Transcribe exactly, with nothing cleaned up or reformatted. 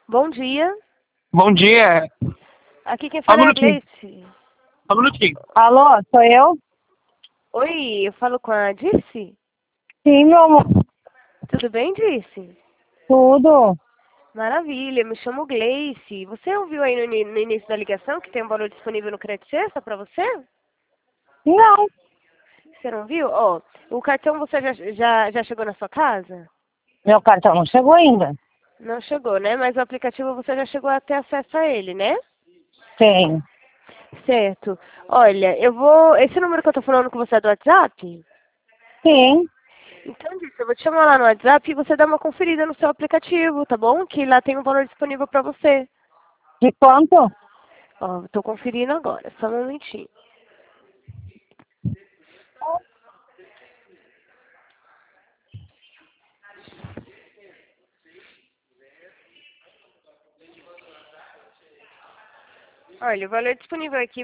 Bom dia. Bom dia. Aqui quem Só um fala é a minutinho. Gleice. Só um minutinho. Alô, sou eu? Oi, eu falo com a Dirce? Sim, meu amor. Tudo bem, Dirce? Tudo. Maravilha, me chamo Gleice. Você ouviu aí no, ini- no início da ligação que tem um valor disponível no Crédito Sexta para você? Não, Você não viu? Ó, o cartão você já, já, já chegou na sua casa? meu cartão não chegou ainda. Não chegou, né? Mas o aplicativo você já chegou a ter acesso a ele, né? Tem. Certo. Olha, eu vou... Esse número que eu tô falando com você é do WhatsApp? Sim. Então, Dirce, eu vou te chamar lá no WhatsApp e você dá uma conferida no seu aplicativo, tá bom? Que lá tem um valor disponível para você. De quanto? Ó, tô conferindo agora, só um momentinho. Olha, o valor disponível aqui